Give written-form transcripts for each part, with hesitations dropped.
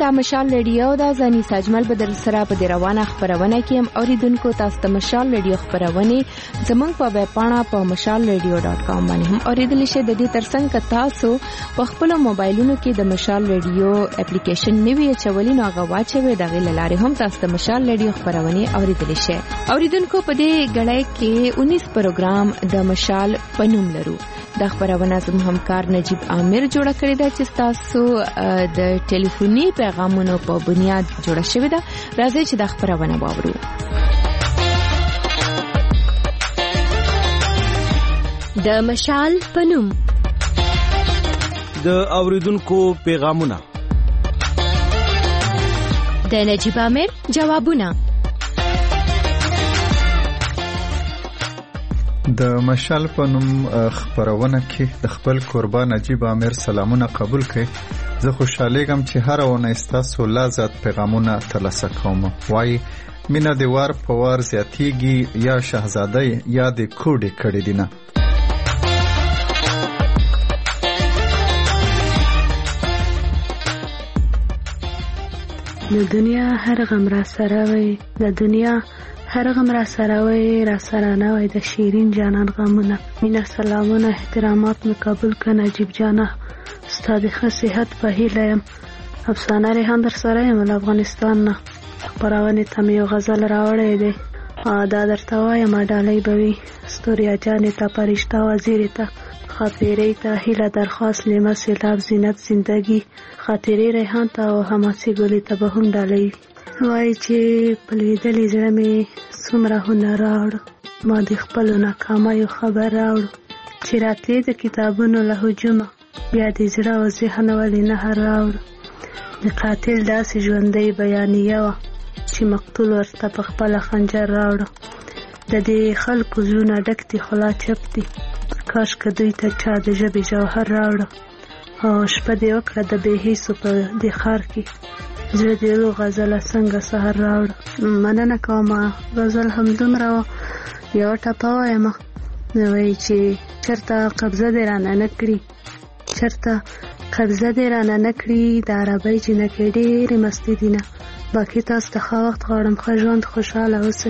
دا مشال رادیو دا زنی ساجمل بدر سره په روانه خبرونه کې هم اوریدونکو تاسو ته مشال رادیو خبرونه زمونږ په ویب پاڼه په mashalradio.com باندې هم اوریدل شي. د دې ترڅنګ تاسو په خپل موبایلونو کې د مشال رادیو اپلیکیشن نیوی چولې نو غواچوي دغه لارې هم تاسو ته مشال رادیو خبرونه اوریدل شي. اوریدونکو په دې غړای کې 19 پروګرام د مشال پنوم لرو. د خبرونه زموږ همکار نجیب عامر جوړ کړی دا چې تاسو د ټلیفوني پیغامونو په بنیاد جوړ شوی دا. راځي چې د خبرونه واورو. د مشال پنوم د اوریدونکو پیغامونه د نجیب عامر جوابونه. د مشال په نوم خبرونه کې د خپل قربان نجیب عامر سلامونه قبول کړئ. زه خوشاله یم چې هر ونه تاسو لازم پیغامونه ترلاسه کوم. وای مینا د وار په وار زیاتیږي یا شاهزاده یا د کوډې کړي دینه. د دنیا هر غم را سره وي، د دنیا هر غم را سره وي، را سره نه وي د شیرین جانان غمونه. مینا سلامونه احترامات مې قبول کړه نجیب جانه. ستا د ښه صحت په هیله یم. افسانه ریحان در سره یم له افغانستان نه. خپرونې ته مې یو غزل راوړی دی، دا درته وایم ډالۍ به وي. ستوریا جانې ته، پرشته وزیرې ته، خاطرې ته، هیله درخواست، لیمه سیلاب، زینت زندگی، خاطرې ریحان ته او حماسي ګلې ته به هم ډالۍ وي. وایي چې په لوېدلې زړه مې څومره هنر راوړو، ما د خپلو ناکامیو خبر راوړو. چې راتلې د کتابونو له هجومه، بیا د زړه او ذهن ولې نهر راوړو. د قاتل داسې ژوندۍ بیانیه وه چې مقتول ورته په خپله خنجر راوړو. د دې خلکو زړونه ډک دي خلا چپ دي، کاش که دوی ته چا د ژبې جوهر راوړو. او شپه دې وکړه د بې حیثو په دې ښار کې، زړه دې رو غزله څنګه سهر راوړو. مننه کوم، غزل همدومره وه. یوه ټپه وایم، وایي چې چېرته قبضه دې رانه نه کړي، چېرته قبضه دې رانه نه کړي، د عربۍ جنکۍ ډېرې مستې دي نه. باقي تاسو ته ښه وخت غواړم، ښه ژوند، خوشحاله اوسئ.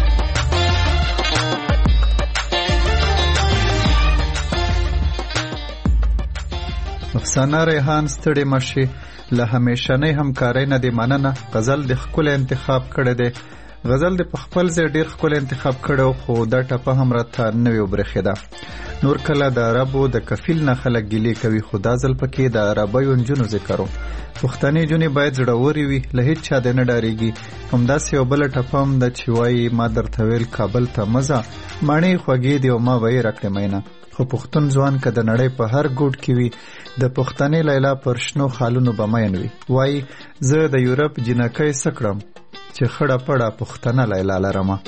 افسانه ریحان ستړي مشي، له همیشنۍ همکارۍ نه دې مننه. غزل د ښکلی انتخاب کړی دی. غزل د په خپل ځای ډېر ښکلی انتخاب کړی، خو دا ټپه هم راته نوې وبرېښېده. نور کله د عربو د کفیل نه خلک ګیلې کوي، خو دا ځل پکې د عربیو نجونو ذکر و. پښتنې نجونې باید زړورې وي، له هېڅ چا دې نه ډارېږي. همداسې یو بله ټپه هم ده چې وایي ما درته ویل کابل ته مه ځه، ماڼۍ خوږې دي او ما به یې راکړې مینه. خو پښتون ځوان که د نړۍ په هر ګوټ کې وي، د پښتنې لیلا پر شنو خالونو به مین وي. وایي زه د یورپ جنکۍ څه کړم چې خړه پړه پښتنه لیلا لرمه.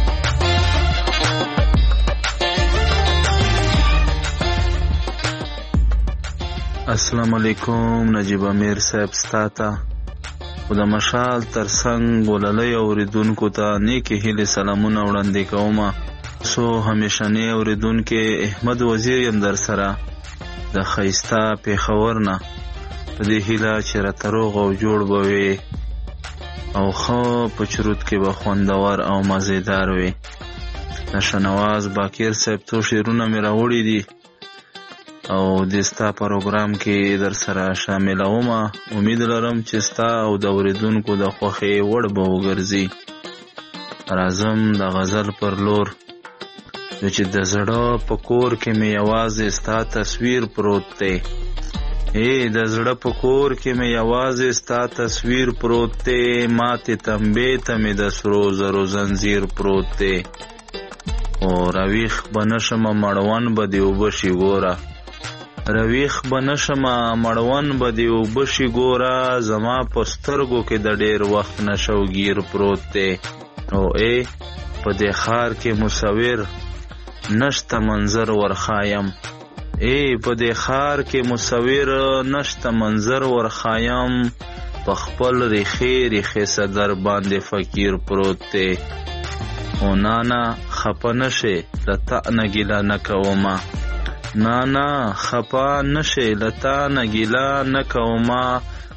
السلام علیکم نجیب امیر صاحب، ستا ته او د مشال ترڅنګ وللی اوریدونکو ته نیکې هیلې سلامونه وړاندې کومه. سو همیشنی اوریدونکو احمد وزیر یم در سره د ښایسته پېښور نه. په دې هیله چې راته روغ او جوړ به وي او ښه په چروت کې به خوندور او مزېدار وي. د شنواز باکر صاحب څو شعرونه مې راوړي دي او د ستا پروګرام کې در سره شاملومه. امید لرم چې ستا او د اوریدونکو د خوښې وړ به وګرځي. راځم د غزل پر لور. چې د زړه په کور کې مې یوازې ستا تصویر پروت دی، د زړه په کور کې مې یوازې ستا تصویر پروت دی، ماتې تنبې ته مې د سرو زرو زنځیر پروت دی. او رویخ به نشمه مړوند به دې اوبه شي ګوره، رویخ به نشمه مړوند به دې اوبه شي ګوره، زما په سترګو کې د ډېر وخت نشوګیر پروت دی. او په دې ښار کې مصور نشته منظر ورخایم، په دې ښار کې مصور نشته منظر ورخایم، په خپل ریخې ریخې صدر باندې فقیر پروت دی. او نانا خپه نشې له تا نه ګیله نه کومه، نانا خپه نشې له تا نه ګیله نه کومه،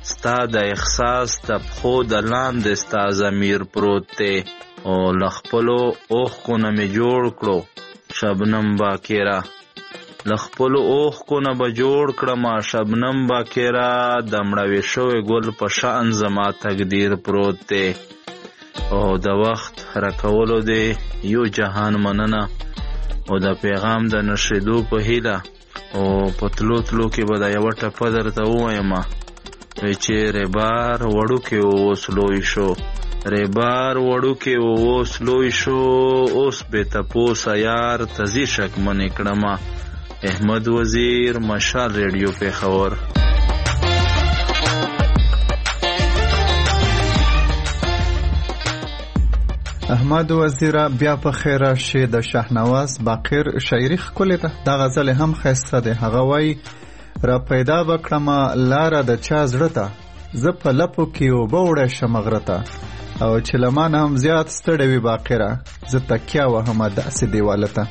ستا د احساس د پښو د لاندې ستا ضمیر پروت دی او له خپلو اوښکو نه مې جوړ کړو شبنم باکیره له خپلو اوښکو نه به جوړ کړمه شبنم باکیره د مړوي شوی ګل په شان زما تقدیر پروت دی او د وخت راکولو دی یو جهان مننه او د پیغام د نشریدو په هیله او په تلو تلو کې به د یوه ټپه درته ووایم وی چې ریبار وړوکې اوس لوی شو ریبار وړوکې اوس لوی شو اوس بې تپوسه یار تزي شکمنې کړمه احمد وزیر مشال ریډیو پېښور. احمد وزیر بیا په خیر راشي. د شاهنواز باقر شاعري ښکلې ده. دا غزل هم ښایسته دی. هغه وایي را پیدا بکړمه لاره د چا زړه ته زه په لپو کې اوبه وړی شم غره ته او چې له ما نه هم زیات ستړی وي باقره زه تکیه وهمه داسې دیواله ته.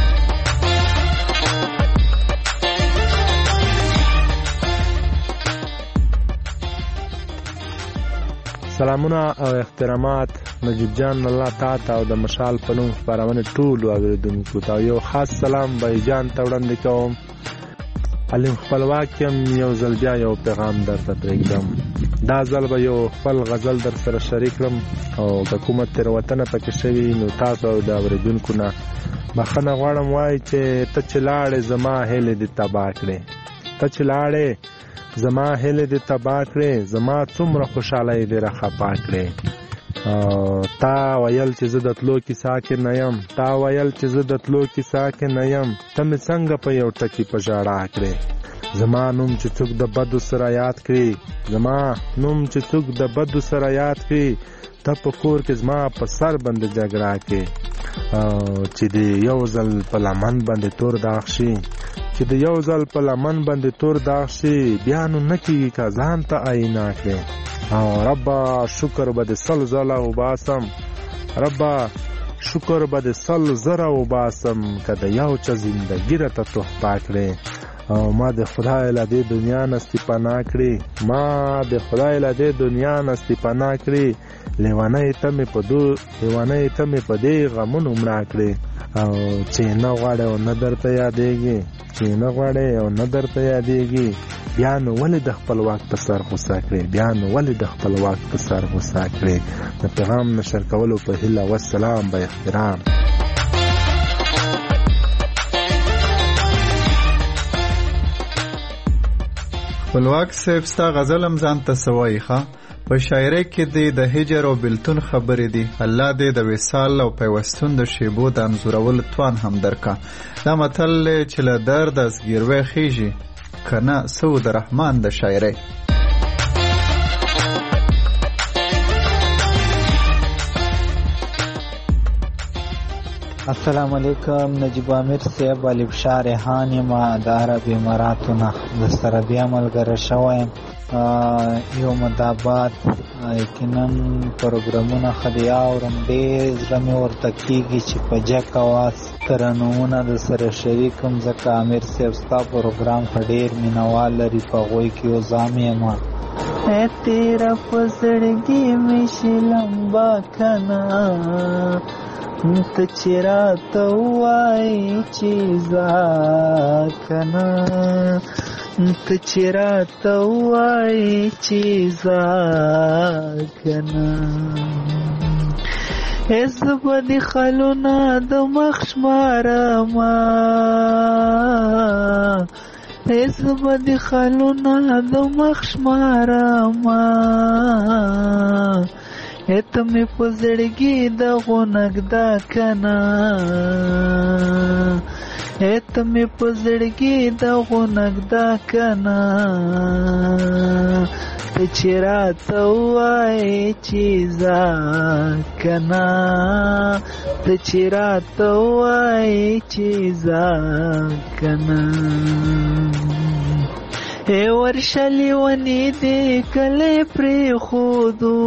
سلامونه او احترامات نجیب جان الله تعالی او د مشال په نوم خپرونه ټولو اوریدونکو ته یو خاص سلام بای جان ته وړاندې کوم. علم خپلواک یم یو ځل بیا یو پیغام درته پرېږدم. دا ځل به یو خپل غزل در سره شریک کړم او که کومه تېروتنه پکې شوي نو تاسو او د اوریدونکو نه بخښنه غواړم. وایي چې ته چې لاړې زما هیلې دې تباه کړې ته چې لاړې زما هیلې دې تباه کړې زما څومره خوشحالۍ دې راخفا کړې. تا ویل چې زه د تلو کیسه کې نه یم تا ویل چې زه د تلو کیسه کې نه یم ته مې څنګه په یو ټکي په ژړا کړې. زما نوم چې څوک د بدو سره یاد کړي زما نوم چې څوک د بدو سره یاد کړي ته په کور کې زما په سر باندې جګړه کې چې د یو ځل په لمن باندې تور داغ شي چې د یو ځل په لمن باندې تور داغ شي بیا نو نه کېږي که ځان ته آیینه کړې. او ربا شکر به د سل زله وباسم ربا شکر به د سل زره وباسم که د یو چا زندګي راته تحفه کړې. او ما د خدای له دې دنیا نه استفانه کړې ما د خدای له دې دنیا نه استفانه کړې لیوانۍ ته مې په دې غمونو مړه کړې. او چې نه غواړې او نه درته یادېږي چې نه غواړې او نه درته یادېږي بیا نو ولې د خپل واک په سر غوسه کړې بیا نو ولې د خپل واک په سر غوسه کړې. د پیغام نشر کولو په هیله والسلام به احترام. خپلواک صاحب ستا غزل هم ځان ته څه وایي ښه په شاعرۍ کې دې د هجر او بېلتون خبرې دي. الله دې د وصال او پیوستون د شیبو د انځورولو توان هم درکه. دا متل چې له درده زګیروی خیږي که نه څه د رحمان د شاعرۍ. السلام علیکم نجیب امیر صاحب علي بشار ریحان یم د عرب اماراتو نه د سره بیا ملګری شوی یم یو مدابات یقینا پروګرامونه ښه دي اورم ډېر زړه مې ورته کېږي چې په جک اواز ترنمونه د سره شریکم ځکه امیر صاحب ستا پروګرام ښه ډېر مینهوال لري په هغوی کې یو ځام یم تیره په زړګي مې شلمبا کنه ته چې راته ووایې چې ځه کنه ته چې راته ووایې چې ځه کنه زه به دې خلونه د مخ شمارمه زه به دې خلونه د مخ شمارمه ته مې په زړګي د غونږده کنه ته مې په زړګي د غونږده کنه ته چې راته ووایې چې ځه کنه ته چې راته ووایې چې ځه کنه ورشلی ونی دې کلی پرېښودو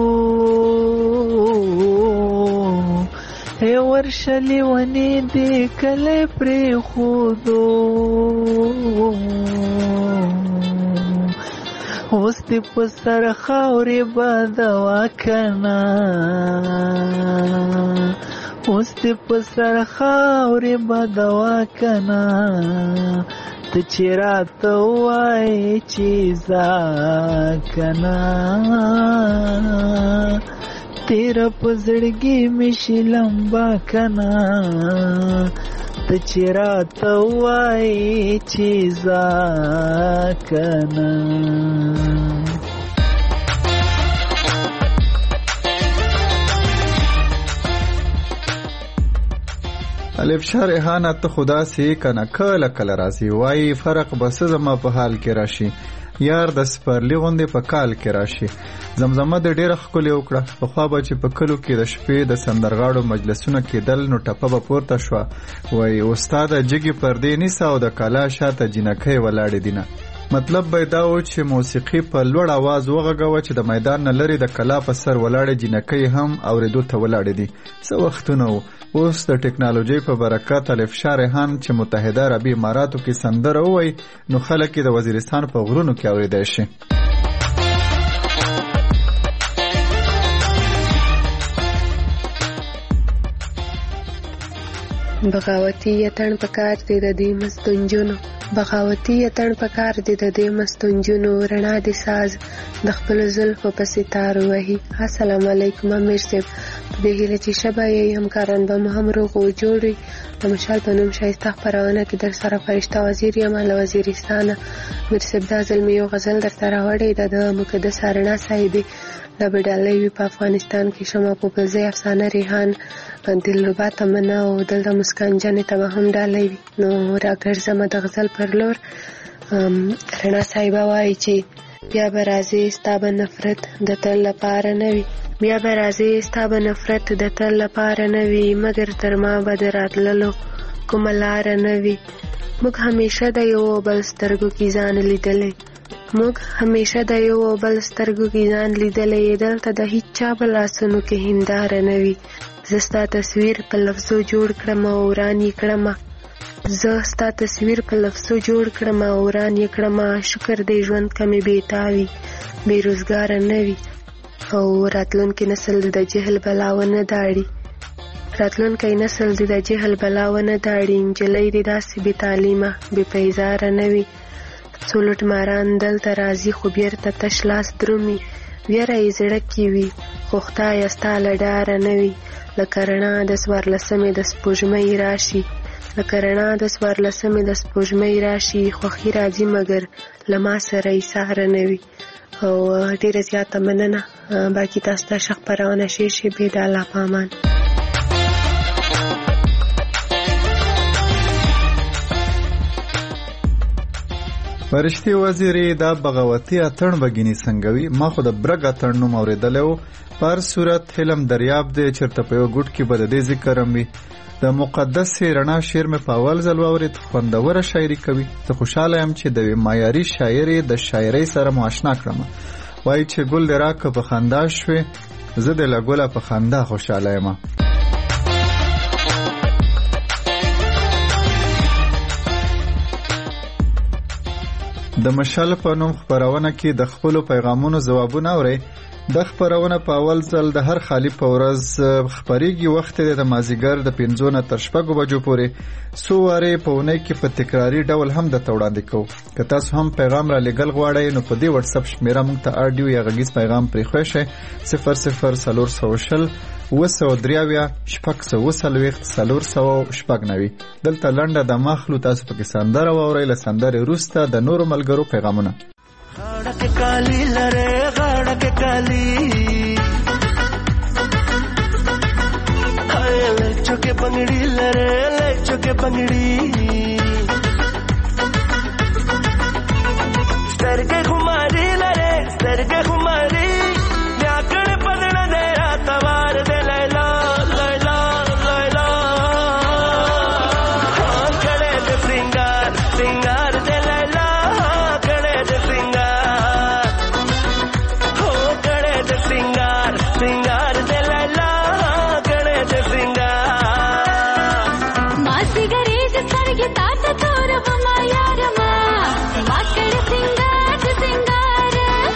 ورشلی ونی دې کلی پرېښودو اوس دې په سر خاورې بادوا کنا اوس دې په سر خاورې بادوا کنا ته چې راته وایې چې ځه کنا تیره په زړګي مې شي لمبا کنا ته چې راته وایې چې ځه کنا. الف شهر اهانه ته خدا سي کنه کله کله راځي وای فرق بس زما په حال کې راشي یار د سپرلی غوندې په کال کې راشي زمزمه د ډیره ښکلې وکړه په خوا به چې په کلو کې د شپې د سندرغاړو مجلسونه کېدل نو ټپه به پورته شوه وای استاده جګې پردې نیسه او د کالا شاته جینکۍ ولاړې دینه مطلب به دا و چې موسیقي په لوړ आवाज وغږوه چې د میدان نه لري د کلا په سر ولاړې جینکۍ هم اورېدو ته ولاړې دي څه وختونه و اوس د ټکنالوژۍ په برکت الف شاه ریحان چې متحده عربي اماراتو کې سندره ووایي نو خلک یې د وزیرستان په غرونو کې اورېدی شي. بغاوتی یتن پکار دی د دې مستونجونو بغاوتی یتن پکار دی د دې مستونجونو رڼا دي ساز د خپل زلفو په ستارو وهي. السلام علیکم امیر صاحب په هیله چې شبا یې همکاران به مو هم روغ او جوړ د مشال په نوم ښایسته خپرونه کې در سره فرشته وزیر یم له وزیرستانه. امیر صاحب دا ځل مې یو غزل درته راوړی د مقدس رڼا صاحبې د بډالۍ وي په افغانستان کې شمه پوپلزۍ افسانه ریحان دلربا تمنا او دلته مسکان جانې ته به هم ډالۍ وي. نو راګرځمه د غزل پر لور. رڼا صاحبه وایي چې بیا به راځې ستا به نفرت د تل لپاره نه وي بیا به راځې ستا به نفرت د تل لپاره نه وي مګر تر ما به د راتللو کومه لاره نه وي. موږ همیشه د یو بل سترګو کې ځان لیدلی موږ همیشه د یو بل سترګو کې ځان لیدلی دلته د هیڅ چا په لاسونو کې هنداره نه وي. زه ستا تصویر په لفظو جوړ کړم او وران یې کړم زه ستا تصویر په لفظو جوړ کړم او وران یې کړم شکر دی ژوند کمې بېتاوي بېروزګاره نه وي او راتلونکی نسل د جهل بلا ونه داړي راتلونکی نسل د جهل بلا ونه داړي نجلۍ دې داسې بې تعلیمه بې پیزاره نه وي. څو لوټماران دلته راځي خو بیرته تش لاس درومي ویره یې زړه کې وي خو خدایه ستا له ډاره نه وي. لکه رڼا د څوارلسمې د سپوږمۍ راشي لکه رڼا د څوارلسمې د سپوږمۍ راشي خوښي راځي مګر له ما سره یې ساره نه وي. او ډېره زیاته مننه باقي تاسو ته ښه خپرونه شي بې د الله په امان. فرشتي وزیرې دا بغاوتي اتڼ بګینی څنګه وي ما خو د برګ اتڼ نوم اورېدلی و په هر صورت حلم دریاب دی چېرته په یو ګوټ کې به د دې ذکر هم وي. د مقدس رڼا شعر مې په اول ځل واورېد خوندوره شاعري کوي. زه خوشحاله یم چې د یوې معیاري شاعرې د شاعرۍ سره مو اشنا کړم. وایي چې ګل دې راکه په خندا شوې زه دې له ګله په خندا خوشحاله یم. د مشال په نوم خپرونه کې د خپلو پیغامونو ځوابونه اورئ. د خپرونه په اول ځل د هر خالی په ورځ خپریږي. وخت دی د مازیګر د 5 نه تر 6 بجو پورې څو وارې په اونۍ کې په تکراري ډول هم درته وړاندې کوو. که تاسو هم پیغام را لیږل غواړئ نو په دې واتساپ شمیره موږ ته آډیو یا غږیز پیغام پرېښوی شئ 00 440 دلته لنډه د مخلو تاسو پکې سندره واورئ. له سندرې وروسته د نورو ملګرو پیغامونه. غاړه کې کالی لرې غاړه کې کالی لچو کې بنګړي لرې لچو کې بنګړي سترګې خماري لرې سترګې خماري بیا کړه پدړ دې راتوار دې لیلا لیلا لیلا کړه دې سنگار سنگار دې لیلا کړه دې سنگار هو کړه دې سنگار سنگار دې لیلا کړه دې سنگار ما سیګری دې سترګې تاسو تور ما یار ما کړه سنگار سنگار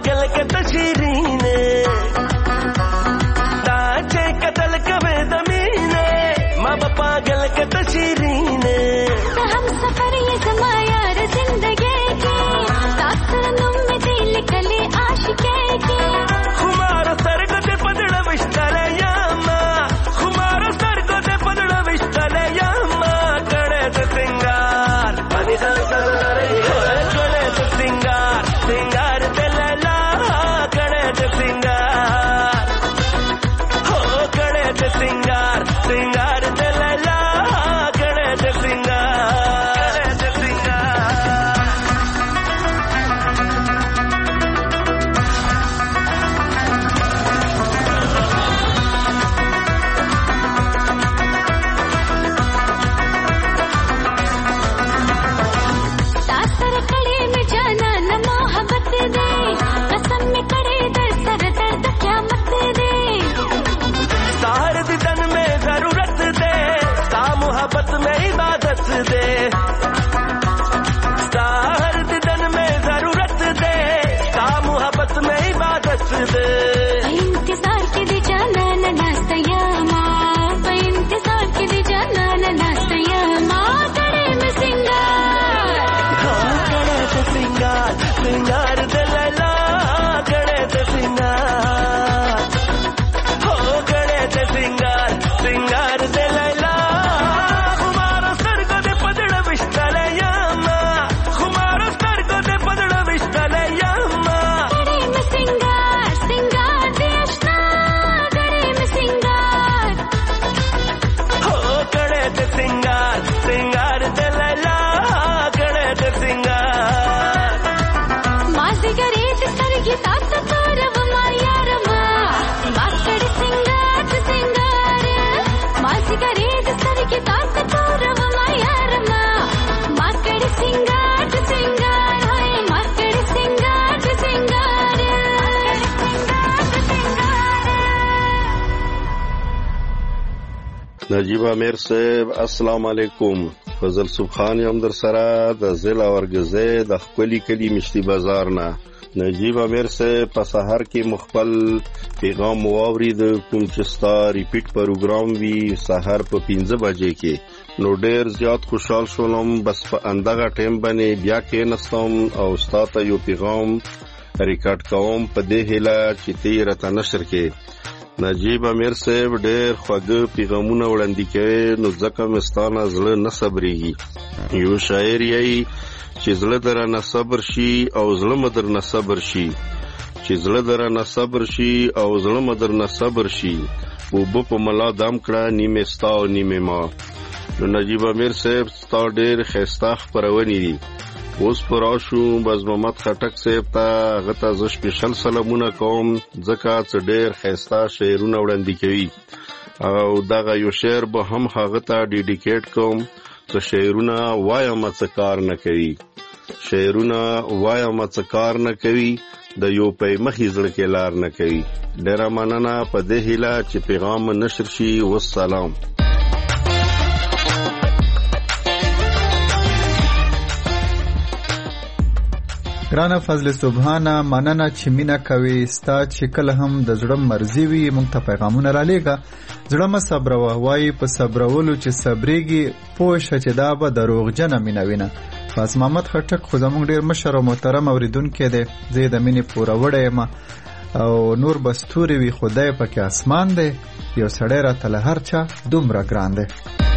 पागल के तशीरीने दाचे कतल कवे दमीने माँ बाप पागल के तशीरीने हम सफर ये समाया रे जिंदगी की सासनम में दिल कले आशिके की खुमार सर्ग दे पदड़ विष्टले यामा खुमार सर्ग दे पदड़ विष्टले यामा कड़े ते सिंगार पानी संसारे कड़े ते सिंगार सिंगार ते लैला कड़े ते सिंगार हो कड़े ते सिंगार सिंगार ते लैला कड़े ते सिंगार कड़े ते सिंगार सासर कड़े में जाना न मोहब्बत दे कसम में कड़े दर सर दर्द क्या मत दे तार दिदन में जरूरत दे ता मोहब्बत में इबादत दे तार दिदन में जरूरत दे ता मोहब्बत में इबादत दे इंतजार के दे जाना न नास्तयामा इंतजार के दे जाना न नास्तयामा कड़े में सिंगार कड़े ते सिंगार सिंगार दे लैला कड़े ते सिंगार हो कड़े ते सिंगार सिंगार दे लैला खुमारो सर्ग दे पदड़ विष्टले यामा खुमारो सर्ग दे पदड़ विष्टले यामा कड़े में सिंगार सिंगार दे अश्ना कड़े में सिंगार हो कड़े ते सिंगार सिंगार दे लैला कड़े ते सिंगार मासी गरीत सरगी तात तोरव मायारमा माकड़ सिंगार सिंगार मासी गरीत सरगी तात तोरव मायारमा माकड़ सिंगार सिंगार हाय माकड़ सिंगार सिंगार نجیب امیر صاحب السلام علیکم فضل سبحان یم در سره د ضلع ورګزې د خپلی کلی مشتي بازار نه نجیب امیر صاحب په سحر کې مخبل پیغام واورید کوم چې ستا ریپیټ پروګرام وی سحر په 15 بجې کې نو ډیر زیات خوشحال شولم بس په اندغه ټیم باندې بیا کې نستم او ستا ته یو پیغام ریکارډ کوم په دې هیله چې تیر ته نشر کې نجیب امیر صاحب ډېر خوږه پیغامونه وړاندې کوي نو ځکه مستانه زړه نه صبرېږي یو شاعر یې چې زړه درنه صبر شي او زړه مدر نه صبر شي چې زړه درنه صبر شي او زړه مدر نه صبر شي او په ملا دم کړه نیمه ستا او نیمه ما نو نجیب امیر صاحب ستا ډېر ښایسته خپرونې دي اوس پر راشو باز محمد خټک صاحب ته غته ز سپیشل سلامونه کوم ځکه چې ډېر ښایسته شعرونه وړاندې کوي او دغه یو شعر به هم هغه ته ډیډیکیټ کوم چې شعرونه وایم څه کار نه کوي شعرونه وایم څه کار نه کوي د یو په مخې زړه کې لار نه کوي ډېره مننه په دې هیله چې پیغام نشر شي والسلام ګرانه فضل سبحانه مننه چې مینا کوي ستا چې کله هم د زړه مرزي وي مونږ ته پیغامونه را لېږه زړه مه صبروه وایي په صبرولو چې صبرېږي پوه شه چې دا به دروغجنه مینه وینه باز محمد خټک خو زموږ ډېر مشر او محترم اورېدونکی دی زه یې د مینې پوروړی یم او نور به ستوري وي خدای پکې اسمان دی یو سړی راته له هر چا دومره ګران دی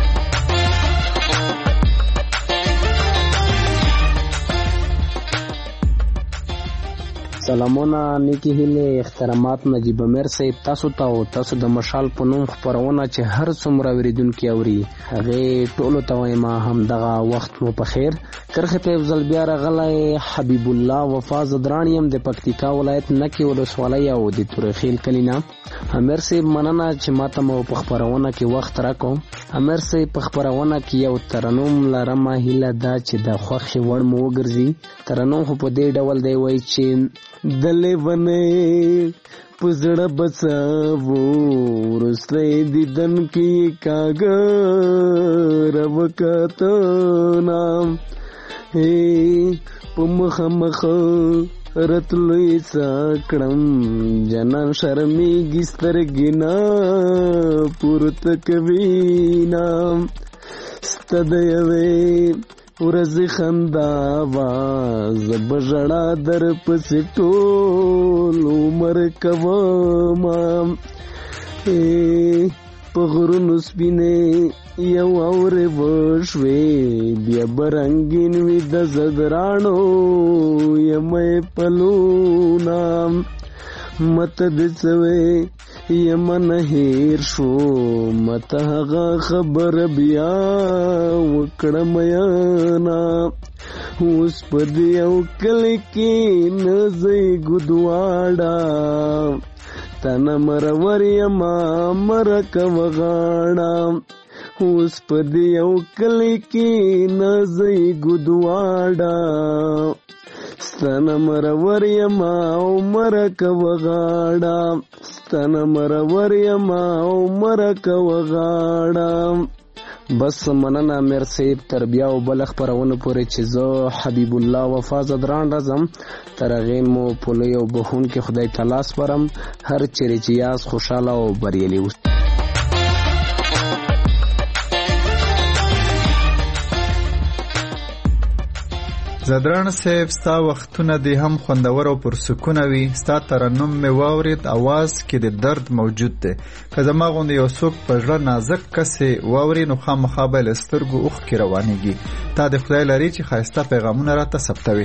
سلامونه نیکی هیله احترامات نجیب امیر صاحب تاسو ته او تاسو د مشال په نوم خبرونه چې هر څومره اوریدونکي اوري هغه ټولو ته وایم هم دغه وخت مو په خیر کرخه ته افضل بیا راغلی حبیب الله وفا زدرانیم د پکتیکا ولایت نکی ولسوالۍ او د تورخیل کلینا امیر صاحب مننه چې ماته مو په خبرونه کې وخت راکو امیر صاحب په خبرونه کې یو ترنم لرمه هیله دا چې د خوخي وړ مو وګرځي ترنم په دې ډول دی وای چې دلې ونه پزړه بچاو ورسته دیدن کې کاګر وکته نام په مخ رتلوی ساکړم جنان شرمېږي سترګې نه پورته کوي نام ستا د یوې ورځې خندا آواز به ژړا در پسې ټول عمر کومه په غرونو سپینې یو اورې وشوې بیا به رنګین وي د زدرانو یمې پلونه مته د څوې یم نه هیر شو مته هغه خبر بیا وکړه میانا اوس په دې یو کلي کې نه ځئ ګودواړه تنه مرور یما مرکه وغاړه اوس په دې یو کلي کې نه ځئ ګودواړه ستنه مرور یما مرکه وغاړه ستنه مرور یما مرکه وغاړه. بس مننه امیر صاحب تر بیا او بل خبرونه پورې چې زه حبیب الله وفا زدران راځم تر هغې مو په لوی او بخونکي خدای تعالی سپارم هر چیرې چې یاست خوشحاله او بریالي اوسئ. زدران صاحب ستا وختونه دې هم خوندور او پرسکونه وي ستا ترنم مې واورېد اواز کې د درد موجود دی که زما غوندې یو څوک په زړه نازک کس یې واوري نو خامخا به یې له سترګو اوښکې روانېږي تا د خدای لري چې ښایسته پیغامونه راته ثبتوي.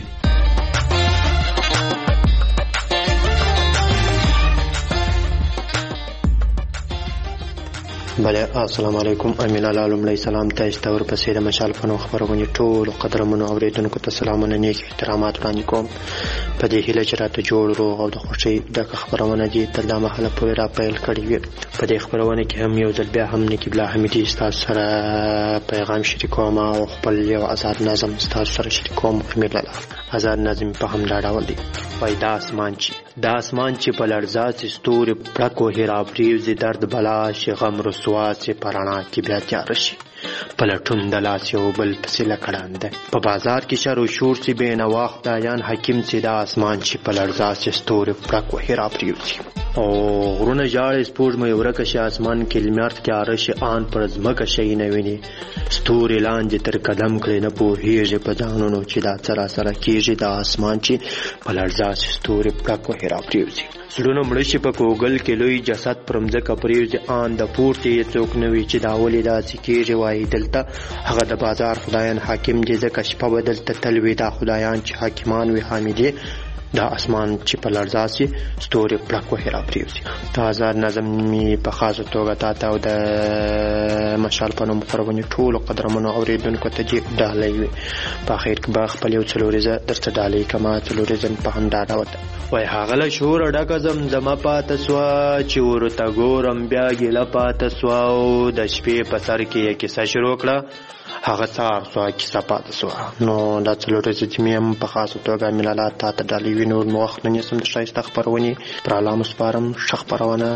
بله السلام علیکم امین الله لومړی سلام تاسو ته ورپسې د مشال فنو خبرونه ټول قدرمنو اوریدونکو ته سلامونه نیک احترامات وړاندې کوم په دې هیله چې راته جوړ روغ او د خوښۍ ډکه خبرونه دي تر دا مهاله پورې را پیل کړي وي. په دې خبرونه کې هم یو ځل بیا هم نقیب الله حمیدي ستاسو سره پیغام شریکوم او خپل یو آزاد نظم ستاسو سره شریکوم. امین الله آزاد نظم په همدا ډول دی وای دا اسمان چې په لړزا چې ستوري پړکو هیرا پریوزي درد بلا شي غم رسوا چې پرانا کې بیا تیار شي پلټون د لاس یو بل پسې لکړانده په بازار کې شر او شور چې بې نوا خدایان حکیم چې دا اسمان چې په لړزا چې ستوري پړکو هیرا پریوزي او غرونه ژاړي سپوږمۍ ورکه شي اسمان کې لمر تیاره شي آن پر ځمکه شي نه ویني ستوري لاندې تر قدم کړي نه پوهېږي په ځانونو چې دا څه راسره کېږي دا اسمان چې په لړزا چې ستوري پړکو هیرا پریوزي زړونه مړه شي په کوګل کې لوی جسد پر مځکه پریوزي آن د پورته یې څوک نه وي چې دا ولې داسې کېږي وایي دلته هغه د بازار خدایان حاکم دي ځکه شپه به دلته تل وي دا خدایان چې حاکمان وي حامدي دا اسمان چې په لړزا سي ستوري پړکو هیرا پریوزي. دا آزاد نظم می په خاصه توګه تاته او د مشال په نوم خپرونې ټولو قدرمنو اوریدونکو ته ډالۍ وي په اخر کې به خپل یو څلوریزه درته ډالۍ کما څلوریزه په همدا ډول وای هغه له شور ډکه زمزمه پاته سوه چې ورته ګورم بیا ګیله پاته سوه او د شپې په سر کې یې کیسه شروع کړه هغه سهار سوه کیسه پاته سوه. نو دا څلوریزه چې مې هم په خاصه توګه ملاله تاته ډالۍ وي نور مې وخت نه نیسم د ښایسته خپرونې پر الله مو سپارم ښه خپرونه.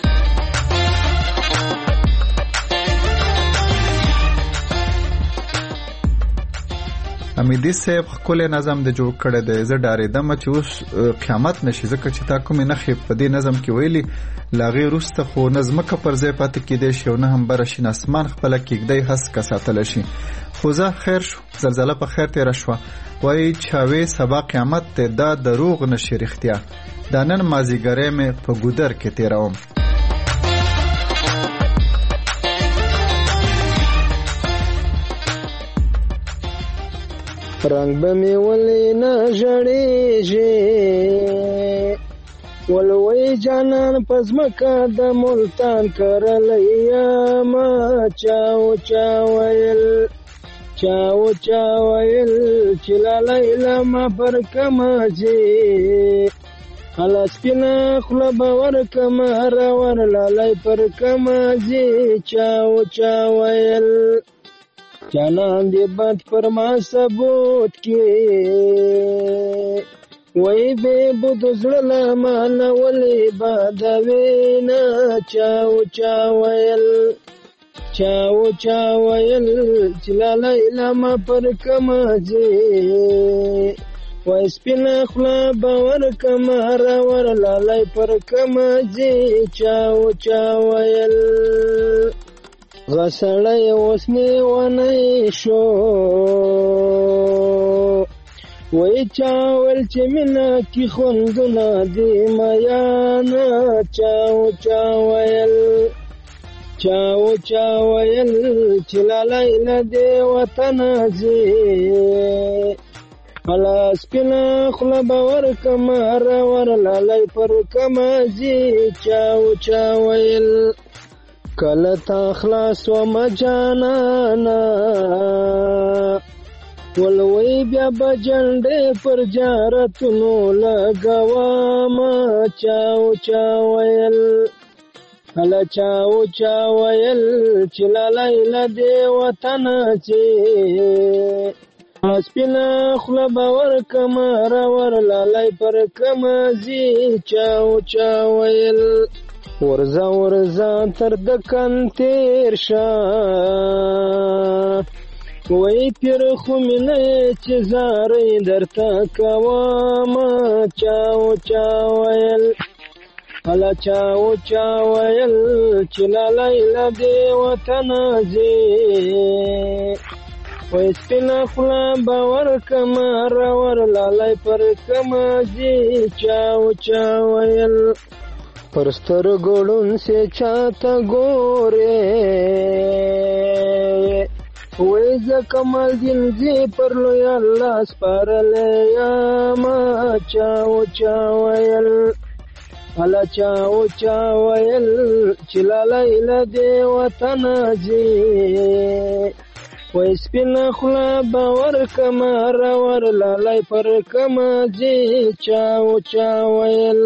حمیدي صاحب ښکلی نظم د جوړ کړی دی زه ډارېدم چې اوس قیامت نشي ځکه چې تا کومې نښې په دې نظم کې ویلي له هغې وروسته خو نه ځمکه پر ځای پاتې کېدی شي او نه هم بره شي نه اسمان خپله کېږدی هسکه ساتلی شي خو زه خیر شو زلزله په خیر تېره شوه وایي چاوې سبا قیامت دی دا دروغ نشي رښتیا دا نن مازدیګری مې په ګودر کې تېروم. رنگ به می ولی نه ژړېږي ولوی جانان پزمکه د ملتان کرلی یما چاو چاویل چې لالی لما پر کمځي خلاصکینه خوله به ورکم راور لالی پر کمځي چاو چاویل جانان دی بد پر ما ثبوت کې وای به بود زړه ما نه ولې باد وینا چاو چاویل چې لالی لما پر کمځي وای سپینه خوله به ورکمه راور لالی پر کمه ځي چا وچا ویل غسړی اوس لیونی شو وای چا ویل چې مینه کې خوندونه دي میانه چا وچا ویل چې لالی له دې وطنه ځي الا سپینه خوله به ورکمه راور لالی پر کمه ځي چا وچا ویل کله تا خلاص ومه جانانه ولوی بیا به جنډې پر جارتونو لګوامه چا وچا ویل الا چا وچا ویل چې لالی له دې وطنه ځي سپینه خوله به ورکمه راور لالی پر کمه ځي چا وچا ویل ورځه تر دکن تیر شه وای پیر خو مینه چې زارې درته کومه چا وچا ویل الا چا وچا ویل چې لالی له دې وطنه ځي وای سپینه خوله به ورکمه راور لالی پر کمه ځي چا وچا ویل پر سترګو ړوند سې چاته ګورې وای زه کمال دین ځي پر لوی الله سپارلی یمه چا وچا ویل الا چا وچا ویل چې لالی له دې وطنه ځي وای سپینه خوله به ورکمه راور لالی پر کمه ځي چا وچا ویل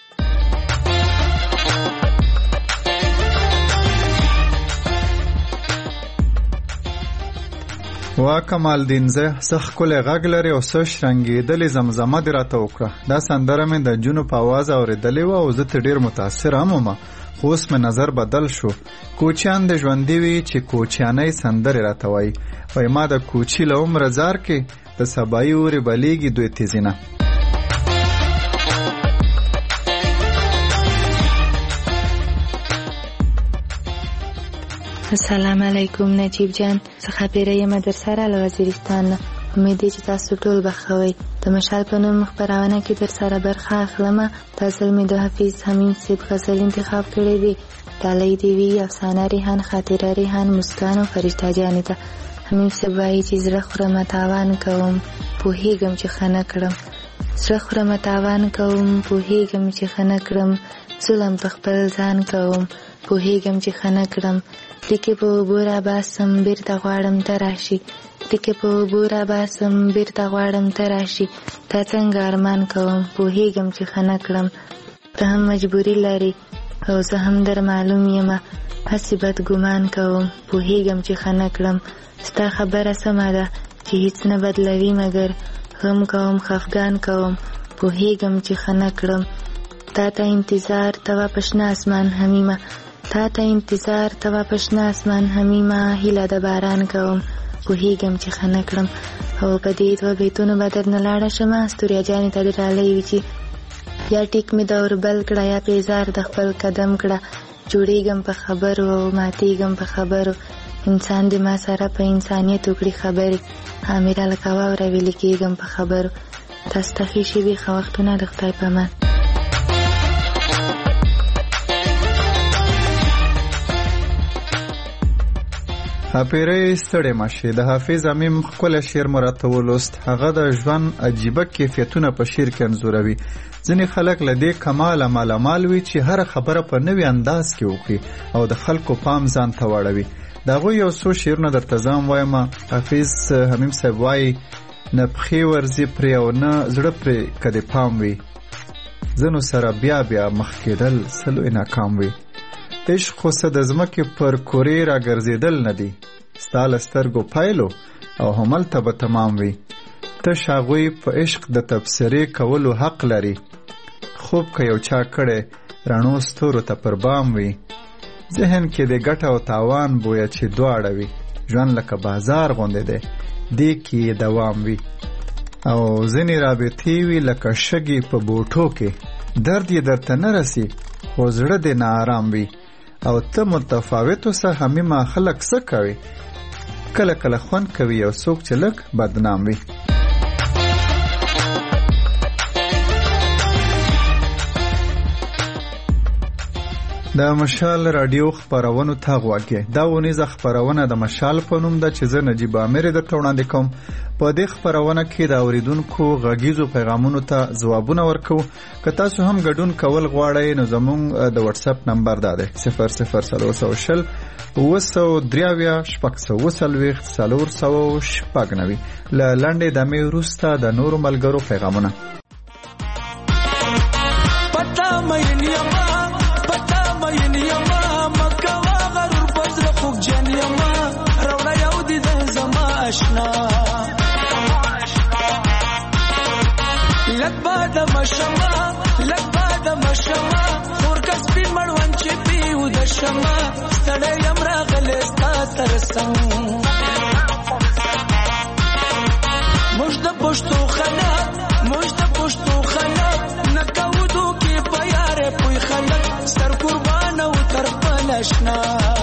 وا کمال دین زه ښکلی غږ لري او څه شرنګېدلې زمزمه دې راته وکړه. دا سندره مې د جنو په اواز اورېدلې وه او زه ته ډېر متاثر هم ومه، خو اوس مې نظر بدل شو. کوچیان دې ژوندي وي چې کوچیانۍ سندرې راته وایي. وایي ما د کوچي له عمره زار کې د سبایي اورې بلیږي دوی تیزینه. السلام علیکم نجیب جان، زه خبیره یم در سره له وزیرستان نه. امید دی چې تاسو ټول بخوئ. د مشال په نوم خپرونه کې در سره برخه اخلمه. دا ځل مې د حافظ حمیم صاحب غزل انتخاب کړی دی. ډالۍ دې وي افسانه ریحان، خاطره ریحان، مسکان او فرشته جانې ته. حمیم صاحب وایي چې زړه خورمه تاوان کوم پوهېږم چې ښه نه کړم، زړه خورمه تاوان کوم پوهېږم چې ښه نه کړم، ظلم په خپل ځان کوم پوهېږم چې ښه نه کړم، لیکې په اوبو راباسم بیرته غواړم ته راشي، لیکې په اوبو راباسم بیرته غواړم ته راشي، تا څنګه ارمان کوم پوهېږم چې ښه نه کړم. ته هم مجبوري لري او زه هم در معلوم یمه، هسې بد ګمان کوم پوهېږم چې ښه نه کړم. ستا خبره سمه ده چې هیڅ نه بدلوي مګر غم کوم خفګان کوم پوهېږم چې ښه نه کړم. تا ته انتظار توا په شنه اسمان حمیمه، تا ته انتظار توا په شنه اسمان حمیمه، هیله د باران کوم پوهېږم چې ښه نه کړم. او په دې دوه بیتونو به درنه لاړه شمه. ستوریا جانې ته دې ډالۍ وي چې یا ټیک مې دور بل کړه یا پیزار د خپل قدم کړه، جوړېږم په خبرو او ماتېږم په خبرو، انسان دې ما سره په انسانیت وکړي خبرې، امیر لکه واوره ویلې کېږم په خبرو. تاسو ته ښې شېبې ښه وختونه د خدای په امان. ښاپیرۍ ستړې مشې. د حافظ امیم ښکلی شعر مو راته ولوست. هغه د ژوند عجیبه کیفیتونه په شعر کې انځوروي. ځینې خلک له دې کماله مالامال وي چې هره خبره په نوي انداز کې وکړي او د خلکو پام ځان ته واړوي. د هغوی یو څو شعرونه درته زه هم وایم. حافظ حمیم صاحب وایي نه پښې ورځي پرې او نه زړه پرې که دې پام وي، ځینو سره بیا بیا مخ کېدل سلوی ناکام وي. عشق خو څه د ځمکې پر کورې راګرځېدل نه دي، ستا له سترګو پایلو او هملته به تمام وي. تش هغوی په عشق د تبصرې کولو حق لري، خوب که یو چا کړی رڼو ستورو ته پر بام وي. ذهن کې د ګټه او تاوان بویه چې دواړه وي، ژوند لکه بازار غوندې دی دې کې یې دوام وي. او ځینې رابطې وي لکه شګې په بوټو کې درد یې درته نه رسي خو زړه دې ناارام وي او ته متفاوتو څخه همیمه خلک څه کوي کله کله خوند کوي او څوک چې لږ بدنام وي. د مشال رادیو خبرونو ته غواړئ. دا ونیزه خبرونه د مشال په نوم ده چې زه نجیب امیر درته وړاندې کوم. په دې خبرونه کې د اوریدونکو غږیزو پیغامونو ته ځوابونه ورکو. که تاسو هم ګډون کول غواړئ نو زموږ د واتس اپ نمبر دا دی 0040 له لنډې دمې وروسته د نورو ملګرو پیغامونه. لکبا د مشما خور کسبی مړون چې پیو د شما ستړی یم راغلی ستا تر څنګ موږ د پښتو خلک نه کوو دوکې په یارې پوی خلک سر قربان او تر پلشنا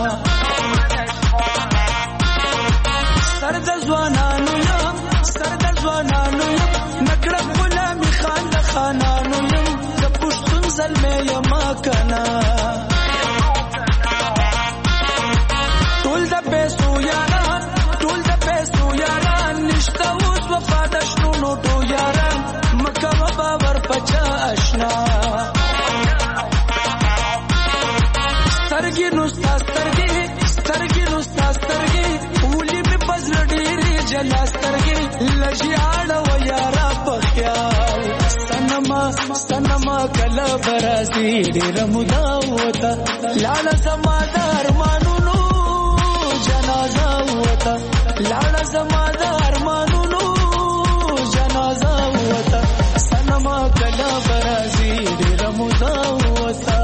سر د ځوانانو یم نکړه غلامي خان د خانانو یم د پښتون زلمی یما کنا ټول د پیسو یاران نشته اوس وفا د شنو ټو یاران مکوه باور پچا اشنا سترګې نو ستا سترګې ولې مې پزړه ډېرې جلا سترګې لژیاړه و یارا په خیال سنما کله برازي ډېره موده وته لاړه زما د ارمانونو جنازه وته لاړه زما د ارمانونو جنازه وته سنما کله برازي ډېره موده وته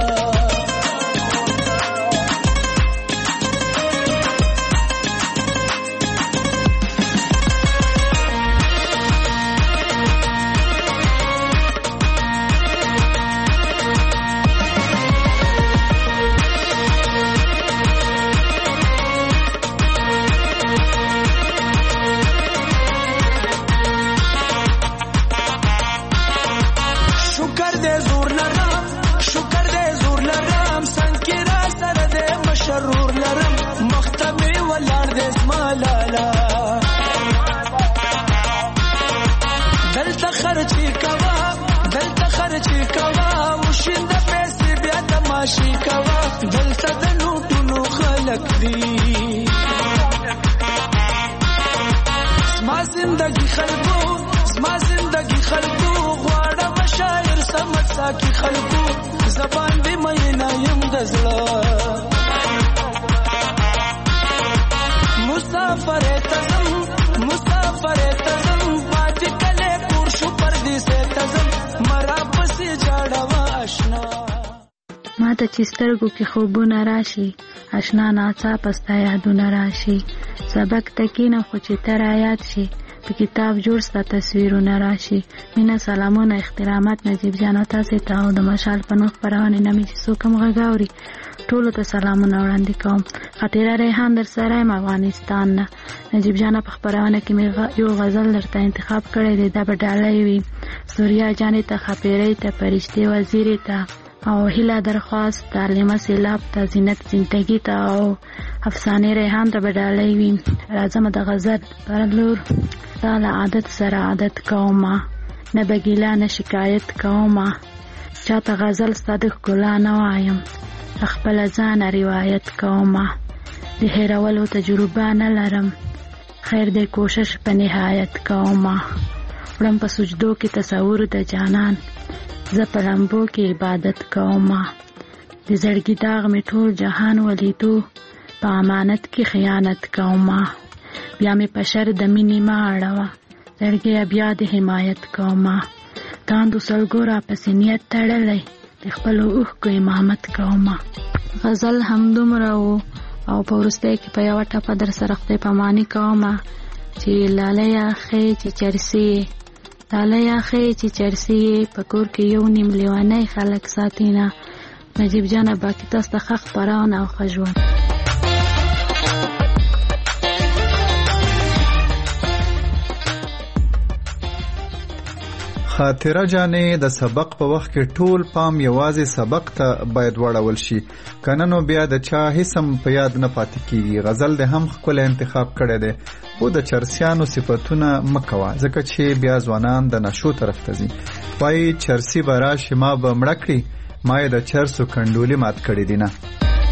دلته خرچی کوا وشند پیسې بیا تماشې کوا دلته د نوټونو خلک دي زما زندگی خلکو غواړه مشاعر سمت ساکي خلکو زبان دې مینا یم د زړه مسافر تزم پاتې کله کور شو پردیسه تزم مرا پسې جاړه آشنا ما ته چې سترګو کې خوبونه راشي آشنا ناڅاپه ستا یادونه راشي سبق تکینه خو چې ته رایاد شي په کتاب جوړ ستا تصویرونه راشي مینه سلامونه احترامات نجیب جان او تاسې ته او د مشال په نوم خپرونې نه مې چې څوک هم غږ اوري ټولو ته سلامونه وړاندې کوم. خاطره ریحان در سره یم افغانستان نه. نجیب جان په خپرونه کې مې یو غزل درته انتخاب کړی دی دا به ډالۍ وي سوریا جانې ته خاپیرۍ ته فرشتې وزیرې ته او هیله درخواست تعلیمه سیلاب ته زینت زندگی ته او افسانې ریحان ته به ډالۍ وي. راځم د غزل پر لور تا له عادت سره عادت کومه نه به ګیله نه شکایت کومه چاته غزل ستا د ښکلا نه وایم خپله ځانه روایت کومه د هېرولو تجربه نه لرم خیر دی کوشش په نهایت کومه وړم په سجدو کې تصور د جانان زه په لمبو کې عبادت کومه د زړګي داغ مې ټول جهان ولیدو په امانت کې خیانت کومه بیا مې په شر د مینې مه اړوه زړګی بیا د حمایت کومه کاندو سلګو را پسې نیت تړلی د خپلو اوښکو امامت کومه. غزل همدومره و او په وروستۍ کې په یوه ټپه در سره خدای پاماني کومه چې لالیه ښې چې چرسې تاله یاخې چې چرسي په کور کې یو نیم لیوانی خلک ساتي نه. نجیب جانه باقي تاسو ته ښه خپرونه او ښه ژوند. خاطره جانې د سبق په وخت کې ټول پام یوازې سبق ته باید وړول شي، کنه نو بیا د چا هیڅ په یاد نه پاتې کیږي. غزل د هم ښکلی انتخاب کړی دی، خو د چرسیانو صفتونه مه کوه ځکه چې بیا ځوانان د نشو طرف ته ځي. وایي چرسي به راشي ما به مړه کړي، ما یې د چرسو کنډولي مات کړي دي نه.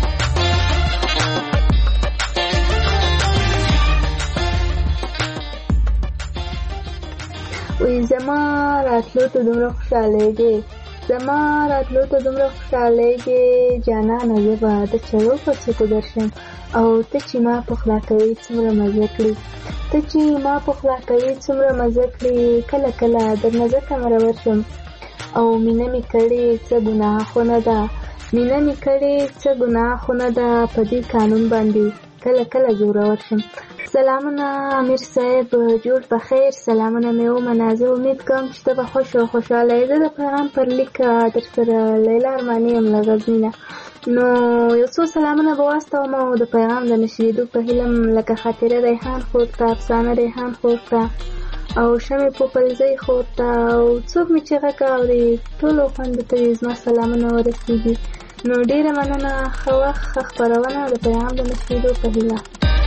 وی زما راتلو ته دومره خوشحالیږي، زما راتلو ته دومره خوشحالیږي جانانه زه به د چړو په څوکو درشم، او ته چې ما پخلا کوي څومره مزه کړي، ته چې ما پخلا کوي څومره مزه کړي، کله کله درنه ځکه مرور شم، او مینه مې کړې څه ګناه خو نه ده، مینه مې کړې څه ګناه خو نه ده، په دې قانون باندې کله کله زورور شم. سلامونه امیر صاحب، جوړ په خیر. سلامونه مې ومنه، زه امید کوم چې ته به خوش او خوشحاله یې. زه د پیغام پر لیک در سره لیلا ارماني یم له غزني نه. نو یو څو سلامونه به واستوم او د پیغام د نشریدو په هیله لکه خاطره ریحان خور ته، افسانه ریحان خور ته، او شمې پوپلزۍ خور ته، او څوک مې چې غږ اوري ټولو خویندو ته زما سلامونه ورسېږي. نو ډېره مننه، ښه وخت، ښه خپرونه د پیغام د نشریدو په هیله.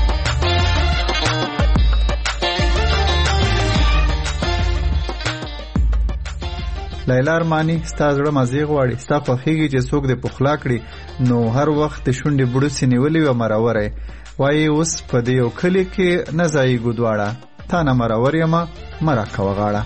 لیلا ارماني، ستا زړه مزې غواړي، ستا خوښېږي چې څوک دې پخلا کړي، نو هر وخت د شونډې بړوسې نیولې وي مروره یې. وایي اوس په دې یو کلي کې نه ځایېږو دواړه، تا نه مرور یمه مه راکوه غاړه.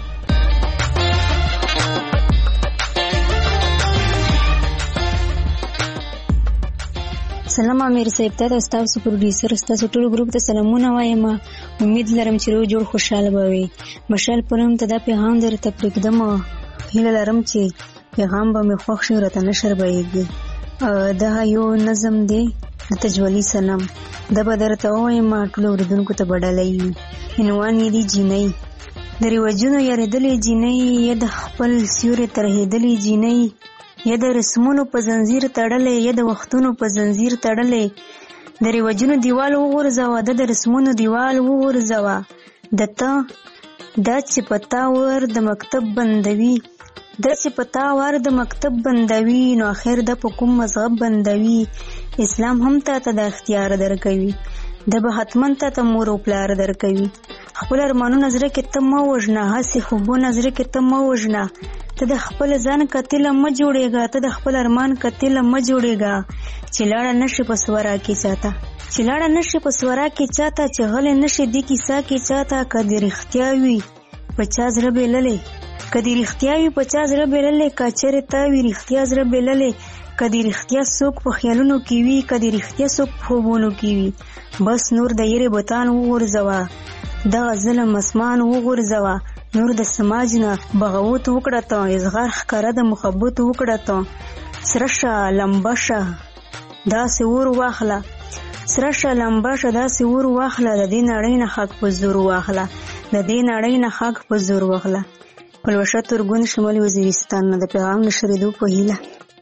سلام امیر صاحب، ته ستاسو پروډوسر ستاسو ټول ګروپ ته سلامونه وایم. امید لرم چې روغ جوړ خوشاله به وي. مشال پرم ته دا پیغام درته پرېږدم، هیله لرم چې پیغام به مې خوښ شي، راته نشر به یېږي. دا یو نظم دی د تجولي صنم، دا به درته ووایم ټولو اورېدونکو ته به ډالۍ وي. عنوان یې دی جینۍ. د رواجونو یارېدلې جینۍ، یا د خپل سیوري ترهېدلې جینۍ، یا د رسمونو په زنځیر تړلې، یا د وختونو په زنځیر تړلې. د رواجونو دیوال وغورځوه، د رسمونو دیوال وغورځوه. د ته دا چې پتا ور د مکتب بندوي، دا چې پتا ور د مکتب بندوي، نو آخر د په کوم مذهب بندوي. اسلام هم تا ته د اختیار درکوي، د به حتمن تا ته مور او پلار درکوي. خپل ارمانونه زړه کې ته مه وژنه، هسې خوبونه زړه کې ته مه وژنه. ته د خپل ځان قتله مه جوړېږه، ته د خپل ارمان قتله مه جوړېږه. چې لاړه نشي په سورا کې چاته، چې لاړه نشي په سورا کې چاته، چې غلې نشي دې کیسه کې چاته. که دې رښتیا وي په چا زړه بېللې، که دې رښتیا وي په چا زړه بېللې، که چېرې تا وي رښتیا زړه بېللې. که دې رښتیا څوک په خیالونو کې وي، که دې رښتیا څوک په خوبونو کې وي. بس نور د یېرې بوتان وغورځوه، دغه ظلم اسمان وغورځوه. نور د سماج نه بغاوت وکړه ته، اظهار ښکاره د محبت وکړه ته. سره شه لمبه شه داسې ور واخله، سره شه لمبه شه داسې ور واخله. د دې نړۍ نه حق په زور واخله، د دې نړۍ نه حق په زور واخله. پلوشه ترګون، شمالي وزیرستان نه، د پیغام نشریدو په هیله.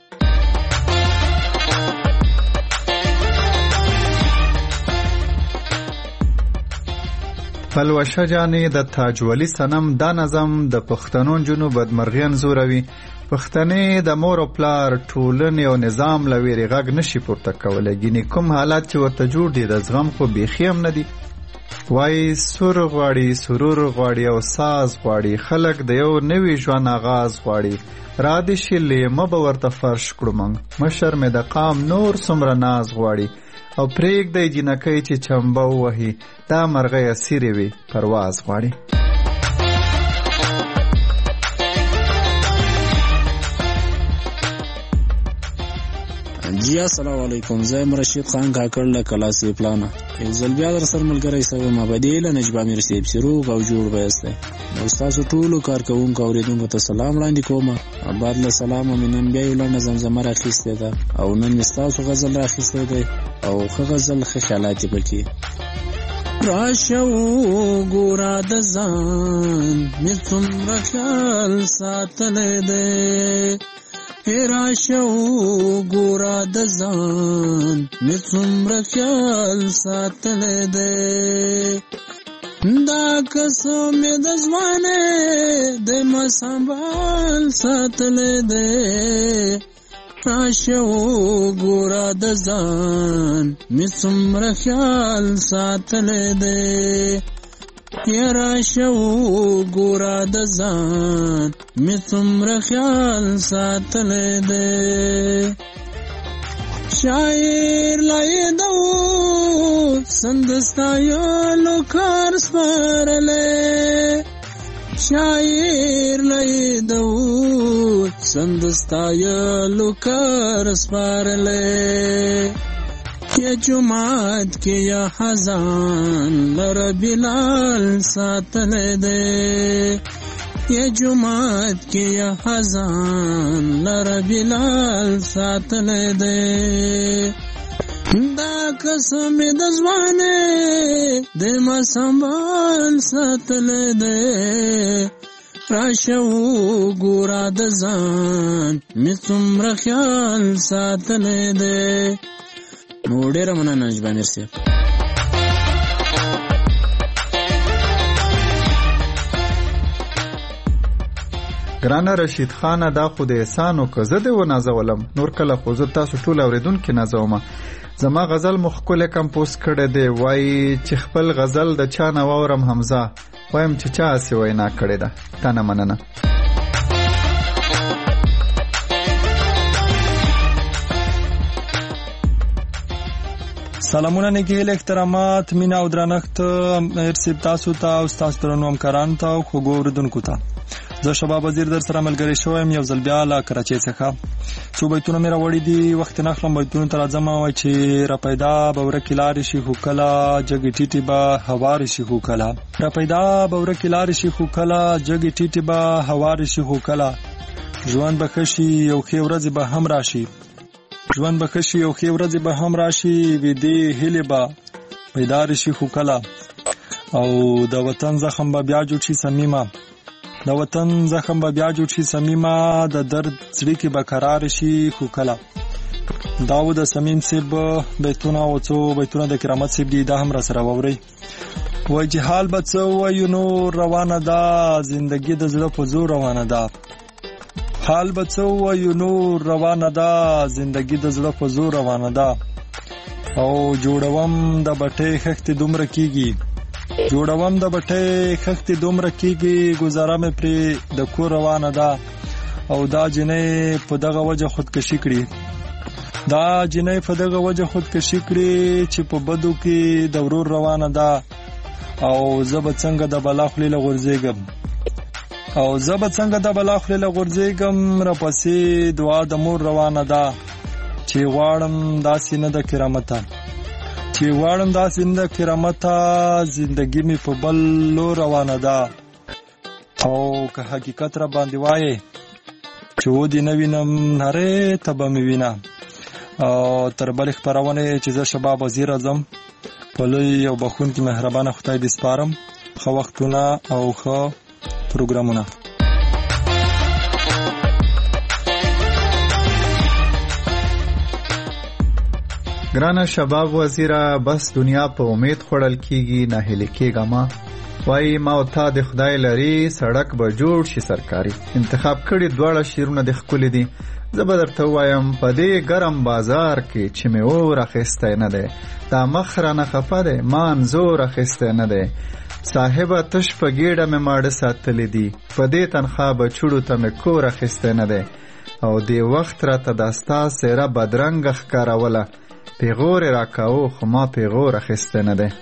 پلوشه جانې د تاجولي صنم دا نظم د پښتنو نجونو بدمرغي انځوروي. پښتنې د مور او پلار ټولنې او نظام له ویرې غږ نشي پورته کولی، ګینې کوم حالات چې ورته جوړ دي د زغم خو بیخي هم نه دي. وایي سور غواړي، سرور غواړي او ساز غواړي، خلک د یو نوي ژوند آغاز غواړي. را دې شي لیمه به ورته فرش کړو موږ، مشر مې د قام نور څومره ناز غواړي. او پرېږدی جینکۍ چې چمبه ووهي، دا مرغۍ اسیرې وي پرواز غواړي. جی السلام علیکم، زه یم رشید خان کاکړ له کلاسې پلانه. یو ځل بیا در سره ملګری سوی ما بدې له نجیب امیر صاحب چې روغ او جوړ به یاستئ. نو ستاسو ټولو کارکوونکو اورېدونکو ته سلام وړاندې کوم. بعد له سلامه مې نن بیا یو لنډه زمزمه راخیستې ده، او نن مې ستاسو غزل راخیستی دی، او ښه غزل ښه خیالات یې پکې. راشه وګوره د ځان مې څومره خیال ساتلی دی راشه وګوره د ځان مې څومره خیال ساتلی دی دا کسو مې د ځوانۍ د ما سنبال ساتلی دی راشه وګوره د ځان مې څومره خیال ساتلی دی راشه وګوره د ځان مې څومره خیال ساتلی دی شاعر لایدو سندستایلو کار سپارلی شاعر لایدو سندستایلو کار سپارلی یا جماعت کې یا حزان لره بلال ساتلی دی یا جماعت کې یا حزان لره بلال ساتلی دی دا قسم د ځوانۍ د ما سنبال ساتلی دی راشه وګوره د ځان مې څومره خیال ساتلی دی نو ډېره مننه نجیب امیر صاحب ګرانه رشید خانه دا خو د احسانو که زه دې ونازولم نور کله خو زه تاسو ټول اورېدونکي نازومه زما غزل مو ښکلی کمپوز کړی دی وایي چې خپل غزل د چا نه واورم حمزه وایم چې چا هسې وینا کړې ده تا نه مننه سلامونه نیکې هیلې احترامات مینه او درنښت امیر صاحب تاسو ته او ستاسو درنو همکارانو ته او خوږو اورېدونکو ته زه شباب وزیر در سره ملګری شوی یم یو ځل بیا له کراچۍ څخه څو بیتونه مې راوړي دي وخت نه اخلم بیتونو ته راځم وایي چې راپیدا به ورکې لارې شي خو کله جګې ټیټې به هوارې شي خو کله راپیدا به ورکې لارې شي خو کله جګې ټیټې به هوارې شي خو کله ژوند به ښه شي یو ښې ورځې به هم راشي ژوند به ښه شي یو ښې ورځې به هم راشي ویدې هیلې به بیدارې شي خو کله او د وطن زخم به بیا جوړ شي صمیمه د وطن زخم به بیا جوړ شي صمیمه د درد زړه کې به قرار شي خو کله دا و د صمیم صاحب بیتونه او څو بیتونه د کرامت صاحب دي دا هم را سره واورئ وایي چې حال به څه ووایو نور روانه ده زندګي د زړه په زور روانه ده حال به څه ووایو نور روانه ده زندګي د زړه په زور روانه ده او جوړوم د بټۍ خښتې دومره کېږي جوړوم د بټۍ خښتې دومره کېږي ګزاره مې پرې د کور روانه ده او دا جنۍ په دغه وجه خودکشي کړي دا جنۍ په دغه وجه خودکشي کړي چې په بدو کې د ورور روانه ده او زه به څنګه د بلا خولې له غورځېږم راپسې دعا د مور روانه ده چې غواړم داسې نه د کرامته زندگی می په بل لور روانه ده او که حقیقت را باندې وایي چې و دې نه وینم نارې ته به مې وینه او تر بلې خپرونې چې زه شباب وزیر اعظم په لوی او بخښونکي مهربانه خدای دې سپارم ښه وختونه او ښه پروګرامونه ګرانه شباب وزیره بس دنیا په امید خوړل کیږي ناهیلي کېږه ما وایي ما او تا د خدای لري سړک به جوړ شي سرکاري انتخاب کړي دواړه شعرونه د ښکلي دي زه به درته ووایم په دې ګرم بازار کې چې مې اور اخیستی نه دی دا مخ رانه خفه دی ما انځور اخیستی نه دی صاحبه تش په ګېډه مې ماړه ساتلی دي په دې تنخوا به چوړو ته مې کور اخیستی نه دی او دې وخت راته دا ستا څېره بدرنګه ښکاروله پیغور راکاو خو ما پیغور اخیستی نه دی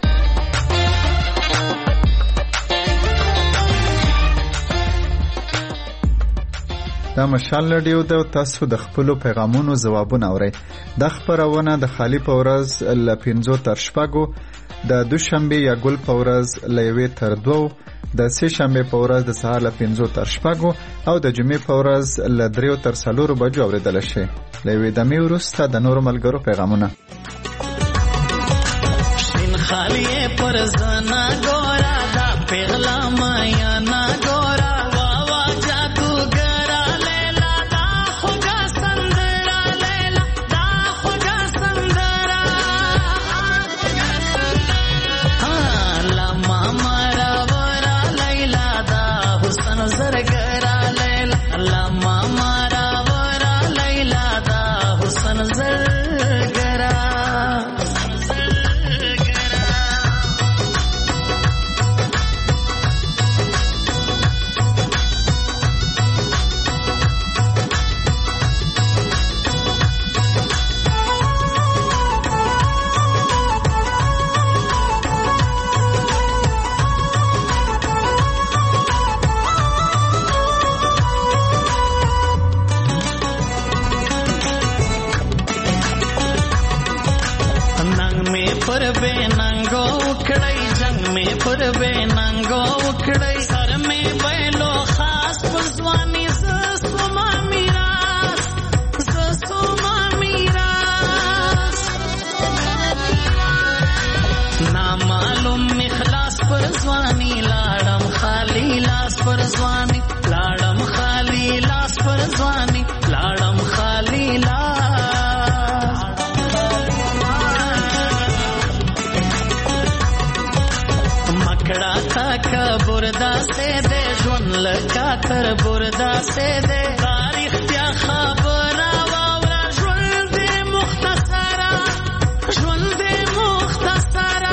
دا مشال رادیو ده تاسو د خپلو پیغامونو ځوابونه اورئ دا خپرونه د خالی په ورځ له 5 تر 6 د دوشنبه یا ګل په ورځ له 1 تر 2 د سه شنبه په ورځ د سهار له 5 تر 6 او د جمعې په ورځ له 3 تر 4 بجو اوریدل شي له وې د مې ورسته د نور ملګرو پیغامونه خالی پر زنا ګورا دا پیغلا مایا نا ګورا وا وا جادوګرا لیلا دا خوګا سندرا لیلا دا خوګا سندرا لما مرا ورا لیلا دا حسن زرګرا لیلا لما مرا ورا لیلا دا حسن زرګرا پر بے ننگو اکڑائی جنگ میں پر بے ننگو اکڑائی سر میں بیلو خاص پرزوانی زسوما میراس نامعلوم اخلاص پرزوانی لاڑم خالی لاس پرزوانی لاڑم خالی لاس پرزوانی لاڑم خالی لاس مکڑا تا کبردا سے دے ژوند لکا تر بردا سے دے تاریخ بیا خبره واوره ژوند دې مختصره ژوند دې مختصره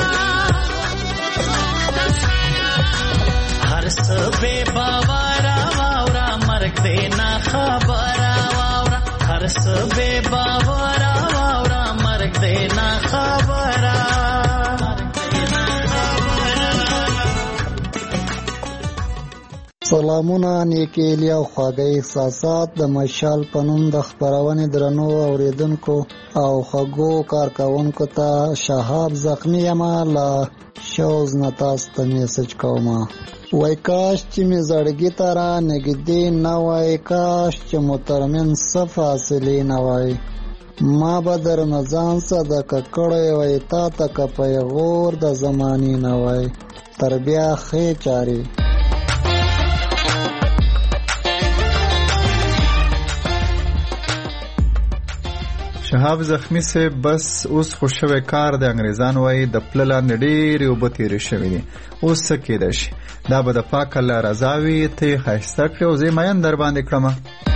هر څه بې باوره واوره مرګ دې نه خبره واوره هر څه بې باوره واوره مرګ دې نه خبره سلامونه نیکیلی او خواږه احساسات د مشال په نوم د خپرونې درنو اوریدونکو او خوږو کارکوونکو ته شهاب زخمی یم له شوز نه تاسو ته میسج کوم وای کاش چې مې زړګي ته را نږدې نه وای کاش چې مو ترمنځ څه فاصلې نه وای ما به درنه ځان صدقه کړی وای تا ته که پیغور د زمانې نه وای تر بیا ښې چارې شهاب زخمی سے بس اوس خو شوی کار د انګریزان وای د پله لاندې ډېرې اوبه تېرې شوي دي اوس څه کېدای شي دا به د پاک الله رضا وي ته یې ښایسته کړې او زه یې مین در باندې کړمه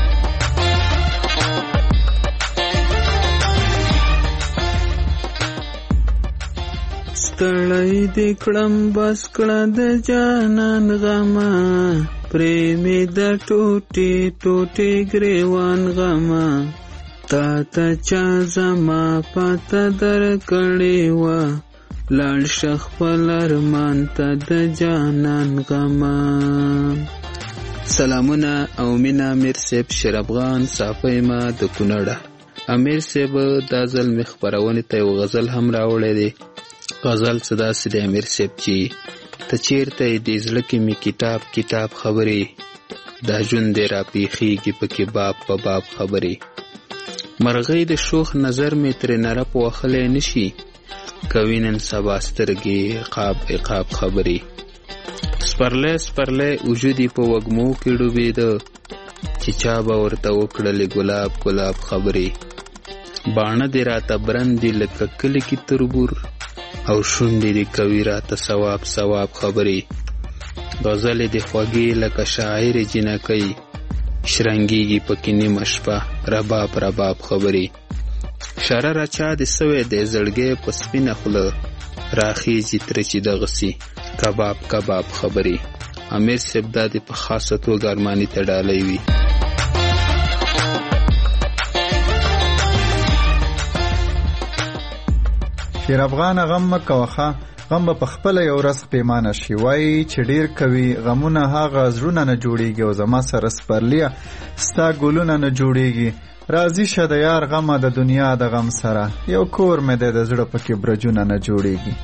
ستړی دې کړم بس کړه د جانان غمه پرېمې د ټوټې ټوټې ګریوان غمه تا ته چا زما پته درکړې وه لاړ شه خپل ارمان ته د جانان غمه سلامونه او مینه امیر صاحب شیر افغان صافی ما د کونړه امیر صاحب دا ځل مې خپرونې ته یو غزل هم راوړی دی غزل څه داسې دی امیر صاحب چې ته چیرته یې دې زړه کې مې کتاب کتاب خبرې دا ژوند دی راپېښېږي پکې باب په باب خبرې مرغۍ د شوخ نظر مې ترې نرپ وهلی نشي کوي نن سبا سترګې عقاب عقاب خبرې سپرلی سپرلی وجود یې په وږمو کې ډوبېده چې چا به ورته وکړلې ګلاب ګلاب خبرې باڼه دې راته برند دي لکه کلي کې تربور او شونډې دې کوي راته ثواب ثواب خبرې غزلې دې خوږې لکه شاعر جنکۍ شرنګېږي پکې نیمه شپه رباب رباب خبرې شره راچا دې سوی دی زړګی په سپینه خوله راخیږي ترې چې دغسې کباب کباب خبرې امیر صاحب دا دې په خاصه توګه ارماني ته ډالۍ وي شیر افغان غم مکوخه غم به پخپله یو ورځ پیمانه شي وایي چې ډیر کوي غمونه هغه زړونه نه جوړیږي او زما سره سپرلیه ستا ګلونه نه جوړیږي راضي شه د یار غمه د دنیا د غم سره یو کور مې دی د زړه پکې برجونه نه جوړیږي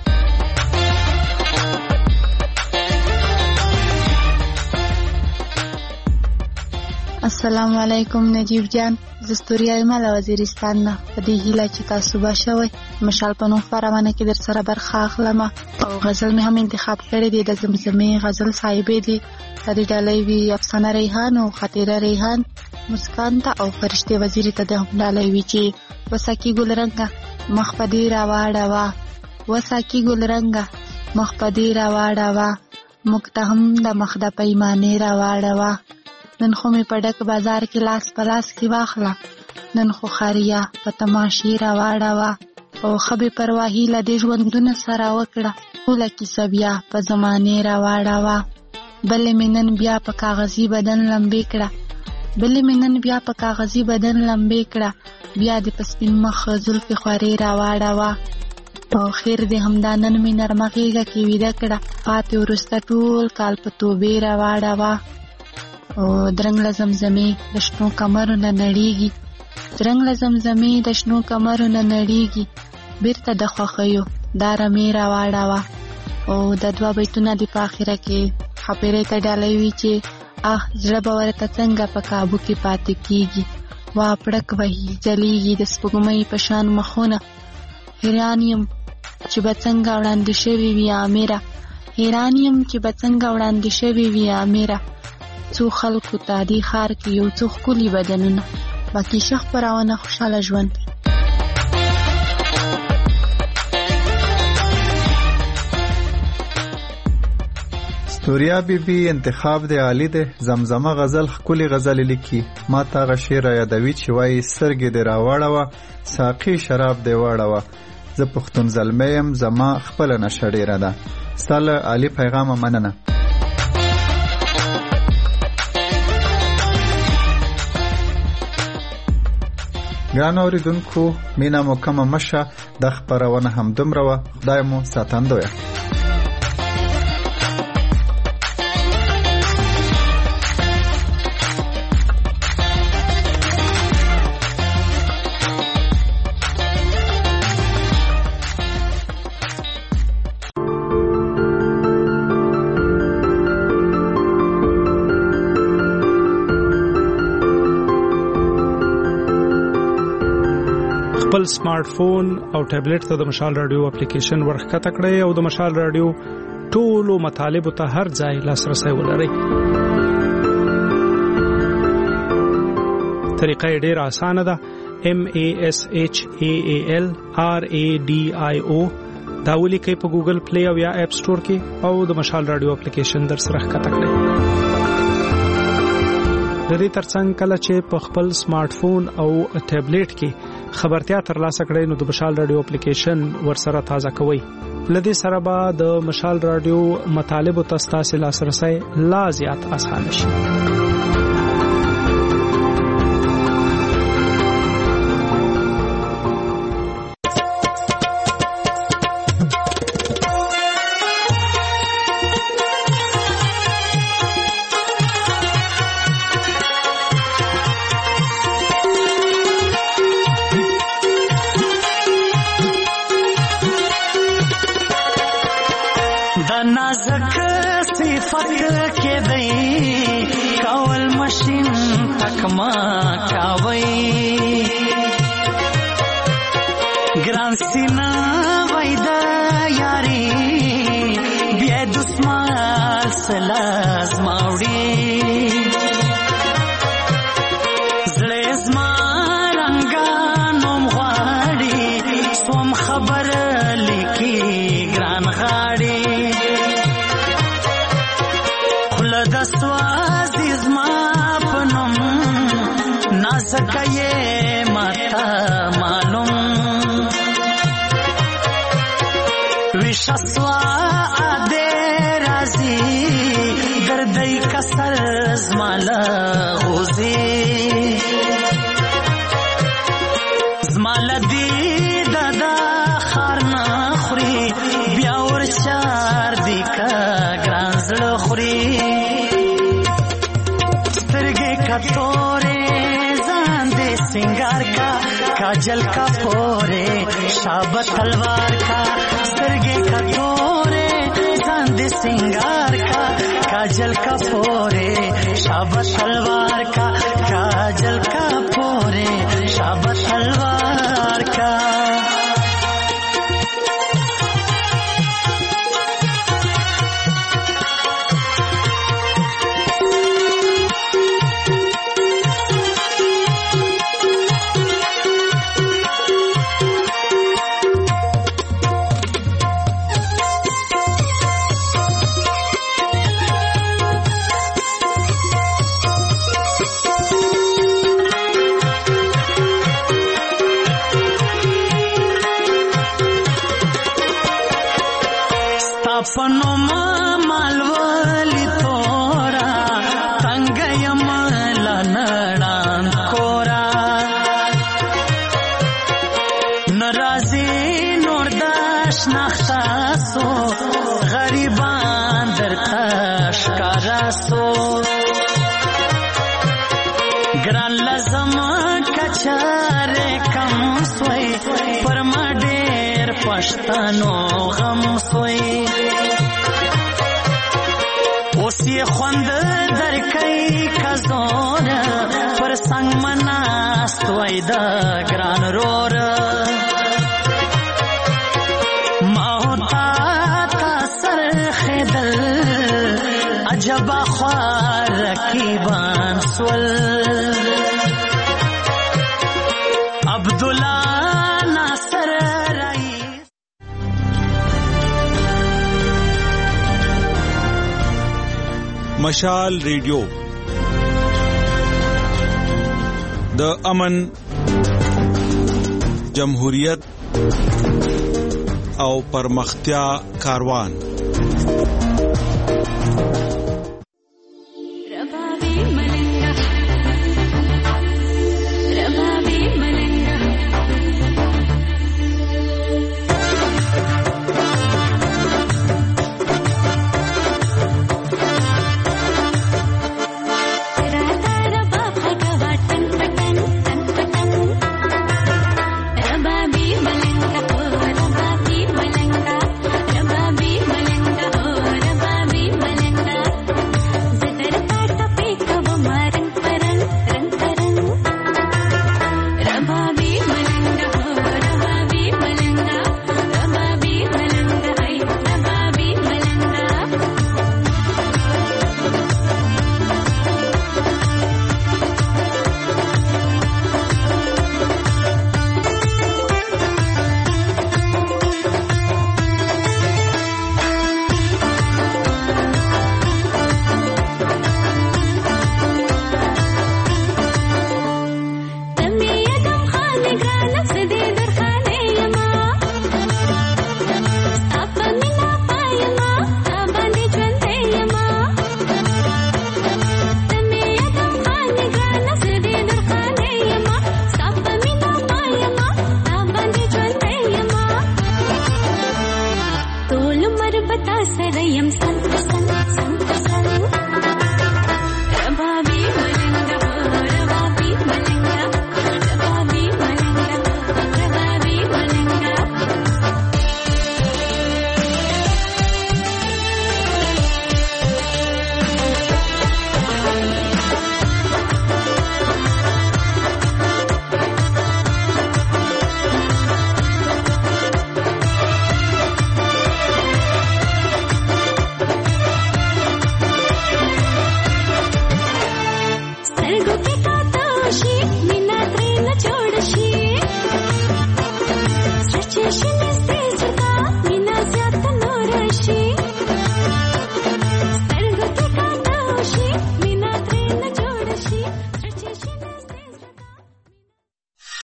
السلام علیکم نجیب جان، زه ستوري یم له وزیرستان نه. په دې هیله چې تاسو به شوئ مشال په نوم خپرونه کې در سره برخه اخلم او غزل مې هم انتخاب کړی دی د زمزمې غزل صاحبې دی. د دې ډالۍ وي افسانه ریحان او خاطره ریحان، مسکان ته او فرشته وزیري ته د هم ډالۍ وي چې وساکي ګل رنګه مخ په دې راواړوه، وساکي ګل رنګه مخ په دې راواړوه، موږ ته هم د مخ د پیمانې راواړوه. نن خو مې په ډک بازار کې لاس په لاس کې واخله، نن خو خاریا په تماشې راواړوه او خبې پرواهي له دې ژوندونه سره وکړه، ټوله کیسه بیا په زمانې راواړوه. بلې مې نن بیا په کاغذي بدن لمبې کړه، بلې مې نن بیا په کاغذي بدن لمبې کړه، بیا دې په سپین مخ زلفې خوارې راواړوه او خیر دې همدا نن مې نرمه غېږه کې ویده کړه، پاتې وروسته ټول کال په توبې راواړوه. او درنګ له زمزمې د شنو کمرو نه نړیږي، درنګ له زمزمې د شنو کمرو نه نړیږي، بیرته د خوښیو دا رمې راواړوه. او د دوه بیتونه دې په اخره کې خپېرې ته ډالۍ وي چې زړه به ورته څنګه په کابو کې پاتې کېږي، وا پړک وهي ځلیږي د سپوږمۍ په شان مخونه، حیران یم چې به څنګه وړاندې شوي وي امېره، حیران یم چې به څنګه وړاندې شوي وي امېره. څو خلکو ته دې ښار کې یو څو ښکلي بدنونه، باقي ښه خپرونه خوشحاله ژوند. ستوریا بی بی انتخاب دی عالی دی. زمزمه غزل ښکلي غزل لیکي، ما ته هغه شعر را یادوي چې وایي سترګې دې راواړوه ساقي شراب دې واړوه، زه پښتون زلمی یم زما خپله نشه ډېره ده. ستا له عالي پیغامه مننه. ګرانو اورېدونکو، مینه مو کمه مشه، دا خپرونه همدومره وه. خدای مو ساتندویه. خپل سمارټ فون او ټابلیټ ته د مشال رادیو اپلیکیشن ورښکته کړئ او د مشال رادیو ټولو مطالبو ته هر ځای لاسرسی ولرئ. طریقه یې ډېره اسانه ده. MASHALRADIO دا ولیکئ په ګوګل پلی او یا اپ سټور کې او د مشال رادیو اپلیکیشن در سره ښکته کړئ. د دې ترڅنګ کله چې په خپل سمارټ فون او ټابلیټ کې خبرتیا ترلاسه کړئ نو د مشال رادیو اپلیکیشن ورسره تازه کوئ. لدې سره به د مشال رادیو مطالبو ته ستاسو لاسرسی لا زیات اسانه شي. काजल का पोरे शाबत तलवार का सरगे का तोरे चांद सिंगार का काजल का पोरे शाबाश तलवार का काजल का पोरे शाबाश तलवार का पनो मालवली तोरा तंगयम लनडान कोरा नराजी नोरदाश नखतासो गरीबान दरताश करासो ग्रान लजम कचारे कम सोई परमाडेर पश्तानो गम सोई ओसी خوند در کئی کزور پر سنگ مناست وای دا گران رور ماوتا تا سر خدل عجب خوار رکیبان سول عبدالله ناصر رئیس مشال ریډیو د امن جمهوریت او پرمختیا کاروان